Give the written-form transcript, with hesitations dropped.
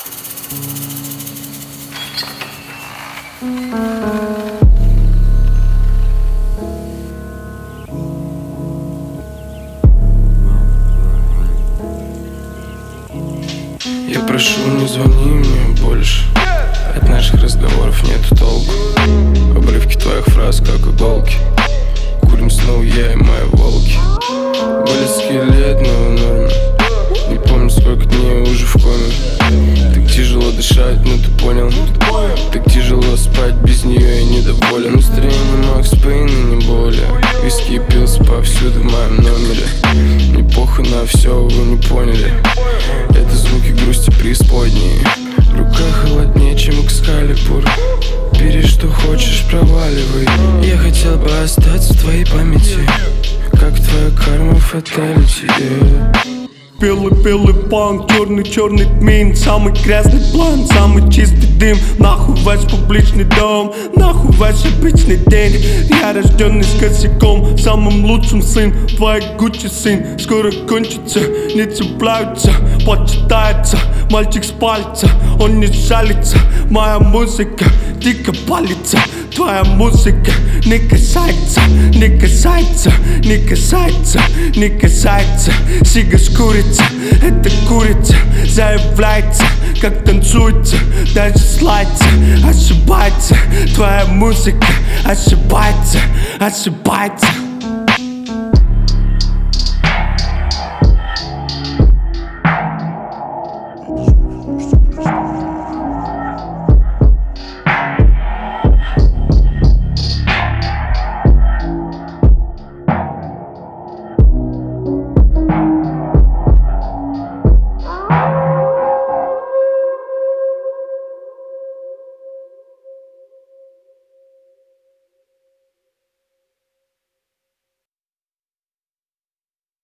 Я прошу, не звони мне больше. От наших разговоров нету толку. Обрывки твоих фраз, как иголки. Курим снова я и мои волки. Болит скелет, но в норме. Не помню, сколько дней уже в коме. Так тяжело дышать, ну ты понял. Так тяжело спать, без нее я недоволен. Настроение Макс Пейн и не более. Виски пился повсюду в моем номере. Мне похуй на все, вы не поняли. Это звуки грусти преисподней. Рука холоднее, чем Экскалибур. Бери, что хочешь, проваливай. Я хотел бы остаться в твоей памяти, как твоя карма фаталити. Белый панк, черный тмин. Самый грязный план, самый чистый дым. Нахуй весь публичный дом, нахуй весь обычный день. Я рожденный с косяком, самым лучшим сын. Твой Гуччи сын, скоро кончится. Не цепляются, почитается. Мальчик с пальца, он не жалится. Моя музыка дико палится. Твоя музыка не касается, не касается, не касается, не касается. Сига с курица, это курица заявляется, как танцуется, даже слайдится. Ошибается, твоя музыка ошибается, ошибается. Что